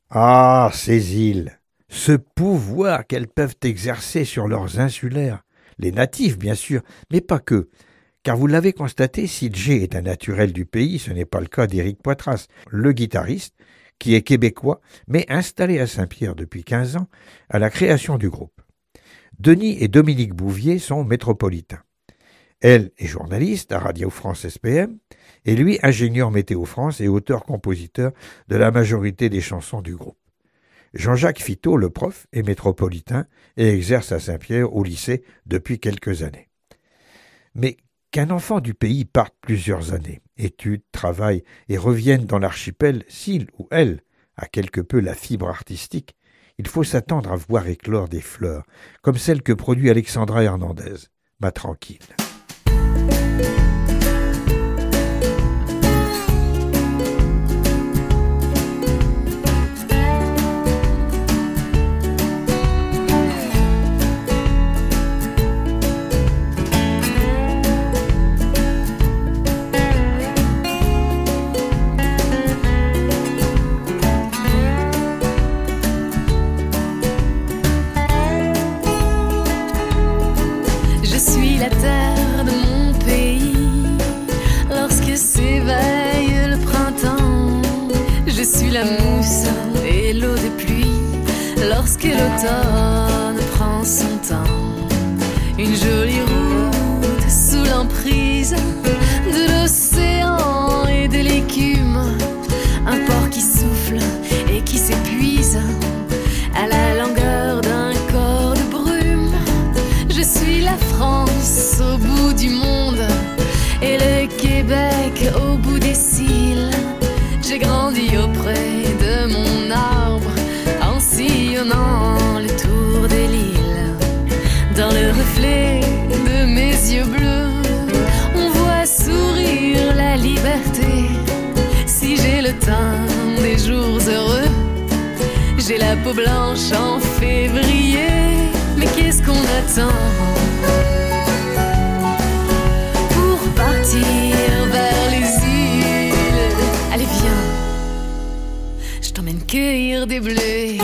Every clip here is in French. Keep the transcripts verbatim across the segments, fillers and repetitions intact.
Ah, ces îles! Ce pouvoir qu'elles peuvent exercer sur leurs insulaires, les natifs bien sûr, mais pas que. Car vous l'avez constaté, si Jay est un naturel du pays, ce n'est pas le cas d'Éric Poitras, le guitariste, qui est québécois, mais installé à Saint-Pierre depuis quinze ans, à la création du groupe. Denis et Dominique Bouvier sont métropolitains. Elle est journaliste à Radio France S P M, et lui ingénieur Météo France et auteur-compositeur de la majorité des chansons du groupe. Jean-Jacques Fitteau, le prof, est métropolitain et exerce à Saint-Pierre au lycée depuis quelques années. Mais qu'un enfant du pays parte plusieurs années, études, travail, et revienne dans l'archipel, s'il ou elle a quelque peu la fibre artistique, il faut s'attendre à voir éclore des fleurs, comme celle que produit Alexandra Hernandez, Ma Tranquille. La mousse et l'eau des pluies lorsque l'automne prend son temps. Une jolie route sous l'emprise de l'océan et de l'écume. Un port qui souffle et qui s'épuise à la longueur d'un corps de brume. Je suis la France au bout du monde et le Québec au bout des cils. J'ai grandi auprès de mon arbre en sillonnant le tour de l'île. Dans le reflet de mes yeux bleus, on voit sourire la liberté. Si j'ai le teint des jours heureux, j'ai la peau blanche en février. Mais qu'est-ce qu'on attend pour partir vers les îles? Allez viens, je t'emmène cueillir des bleuets.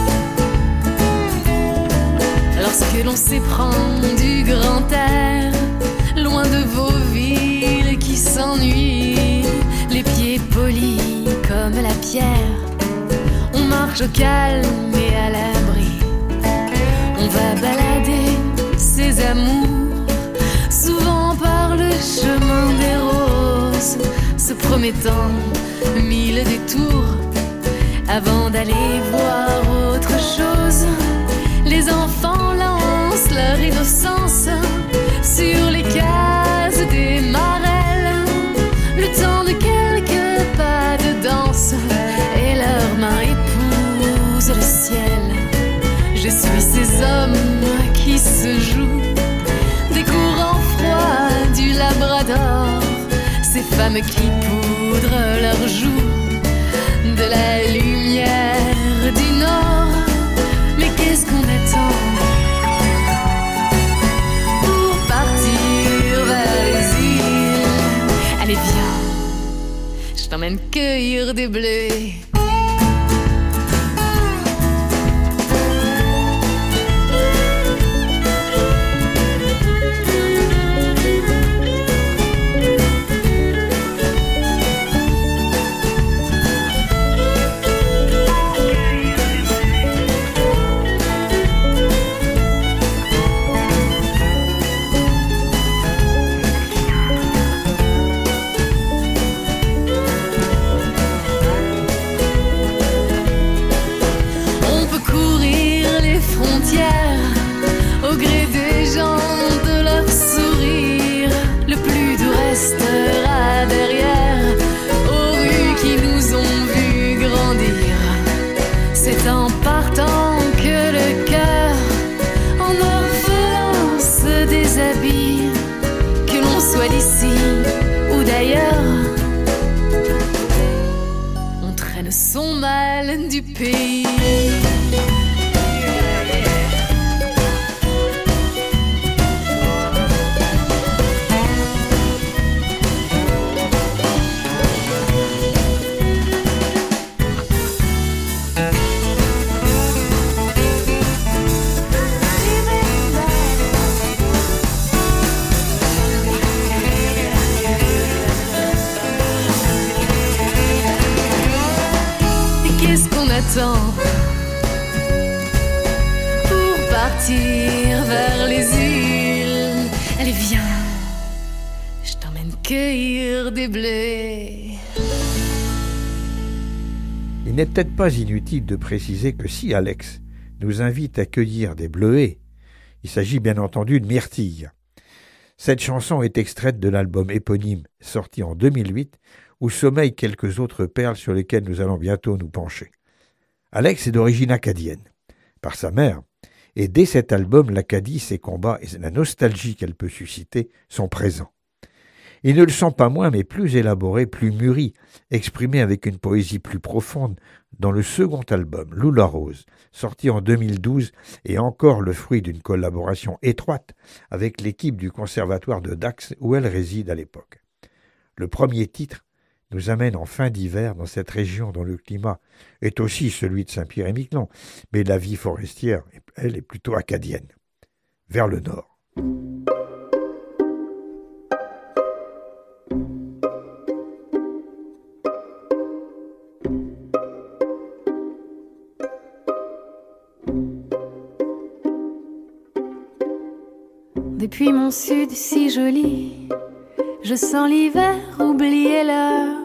Lorsque l'on s'éprend du grand air, loin de vos villes qui s'ennuient, les pieds polis comme la pierre, on marche au calme et à l'abri. On va balader ses amours, souvent par le chemin des roses, se promettant mille détours avant d'aller voir autre chose. Les enfants lancent leur innocence sur les cases des marelles, le temps de quelques pas de danse, et leurs mains épousent le ciel. Je suis ces hommes qui se jouent des courants froids du Labrador, ces femmes qui poudrent leurs joues de la lumière du Nord. Mais qu'est-ce qu'on attend pour partir vers les îles? Allez viens, je t'emmène cueillir des bleuets. Au gré des gens, de leur sourire, le plus doux restera derrière, aux rues qui nous ont vus grandir. C'est en partant que le cœur, en orphelin, se déshabille, que l'on soit d'ici ou d'ailleurs, on traîne son mal du pays. qu'est-ce qu'on attend pour partir vers les îles? Allez viens, je t'emmène cueillir des blés. Il n'est peut-être pas inutile de préciser que si Alex nous invite à cueillir des bleuets, il s'agit bien entendu de myrtilles. Cette chanson est extraite de l'album éponyme sorti en deux mille huit où sommeillent quelques autres perles sur lesquelles nous allons bientôt nous pencher. Alex est d'origine acadienne, par sa mère, et dès cet album, l'Acadie, ses combats et la nostalgie qu'elle peut susciter sont présents. Ils ne le sont pas moins, mais plus élaborés, plus mûris, exprimés avec une poésie plus profonde dans le second album, Lula Rose, sorti en deux mille douze et encore le fruit d'une collaboration étroite avec l'équipe du Conservatoire de Dax où elle réside à l'époque. Le premier titre nous amène en fin d'hiver dans cette région dont le climat est aussi celui de Saint-Pierre-et-Miquelon, mais la vie forestière, elle, est plutôt acadienne, vers le nord. Depuis mon sud si joli, je sens l'hiver oublier l'heure.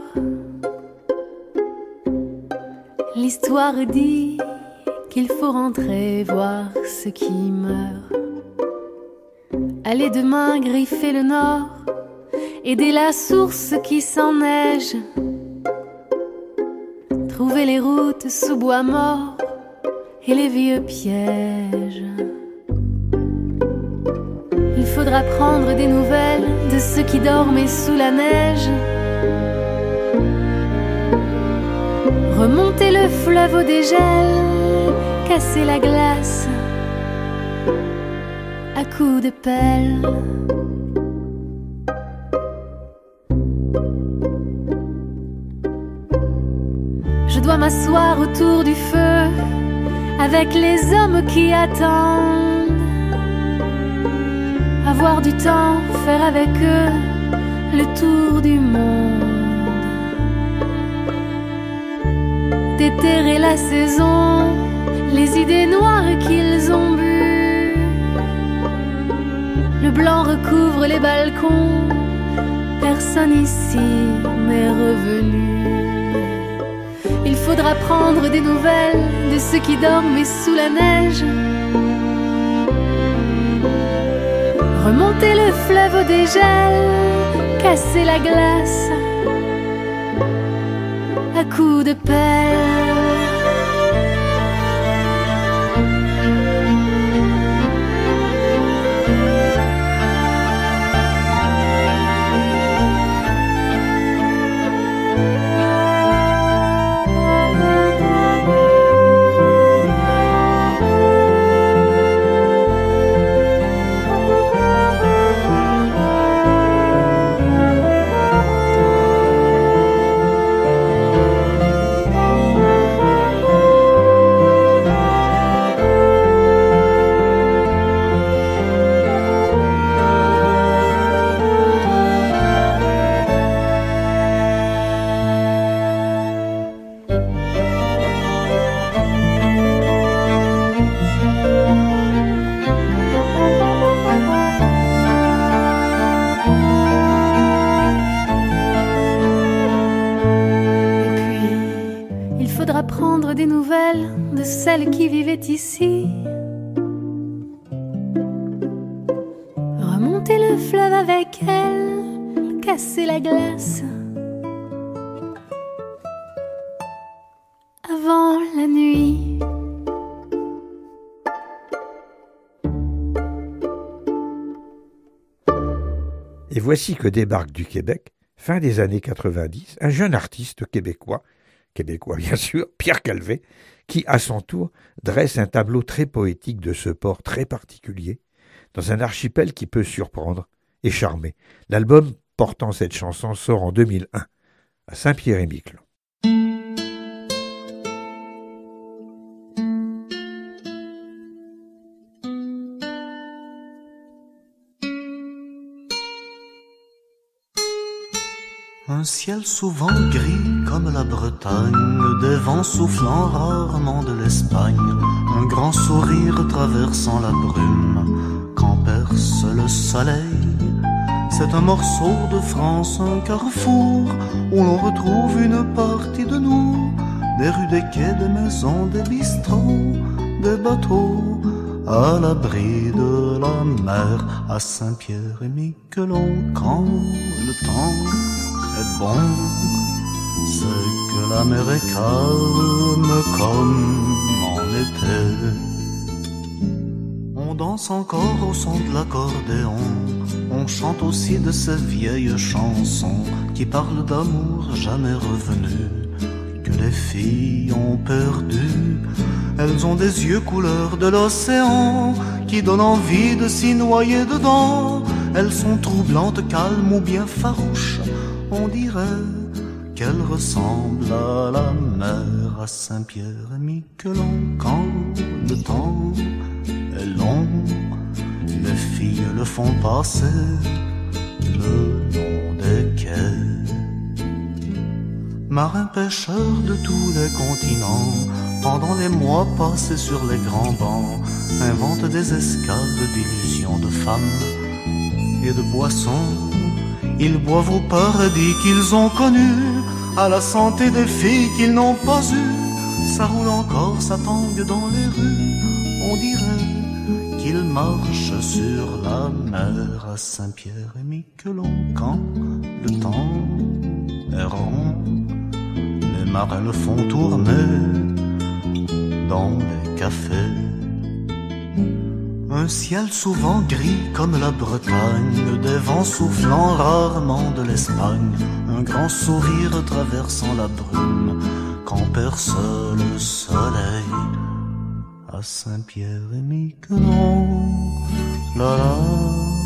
L'histoire dit qu'il faut rentrer voir ce qui meurt. Allez demain griffer le nord, aider la source qui s'enneige, trouver les routes sous bois mort et les vieux pièges. Il faudra prendre des nouvelles de ceux qui dormaient sous la neige, remonter le fleuve au dégel, casser la glace à coups de pelle. Je dois m'asseoir autour du feu avec les hommes qui attendent, avoir du temps, faire avec eux le tour du monde, déterrer la saison, les idées noires qu'ils ont bues. Le blanc recouvre les balcons, personne ici n'est revenu. Il faudra prendre des nouvelles de ceux qui dorment sous la neige, remonter le fleuve au dégel, casser la glace à coups de pelle. Des nouvelles de celles qui vivaient ici, remonter le fleuve avec elles, casser la glace avant la nuit. Et voici que débarque du Québec, fin des années quatre-vingt-dix, un jeune artiste québécois, québécois bien sûr, Pierre Calvet, qui à son tour dresse un tableau très poétique de ce port très particulier, dans un archipel qui peut surprendre et charmer. L'album portant cette chanson sort en deux mille un, à Saint-Pierre-et-Miquelon. Un ciel souvent gris comme la Bretagne, des vents soufflant rarement de l'Espagne, un grand sourire traversant la brume quand perce le soleil. C'est un morceau de France, un carrefour où l'on retrouve une partie de nous, des rues, des quais, des maisons, des bistrots, des bateaux, à l'abri de la mer, à Saint-Pierre et Miquelon. Quand le temps est bon, c'est que la mer est calme comme en été. On danse encore au son de l'accordéon, on chante aussi de ces vieilles chansons qui parlent d'amour jamais revenu, que les filles ont perdu. Elles ont des yeux couleur de l'océan qui donnent envie de s'y noyer dedans. Elles sont troublantes, calmes ou bien farouches, on dirait qu'elles ressemblent à la mer, à Saint-Pierre et Miquelon. Quand le temps est long, les filles le font passer le long des quais. Marins pêcheurs de tous les continents, pendant les mois passés sur les grands bancs, inventent des escales d'illusions de femmes et de boissons. Ils boivent au paradis qu'ils ont connu, à la santé des filles qu'ils n'ont pas eues. Ça roule encore, ça tangue dans les rues, on dirait qu'ils marchent sur la mer, à Saint-Pierre et Miquelon. Quand le temps est rond, les marins le font tourner dans les cafés. Un ciel souvent gris comme la Bretagne, des vents soufflant rarement de l'Espagne, un grand sourire traversant la brume quand perce le soleil, à Saint-Pierre et Miquelon. La la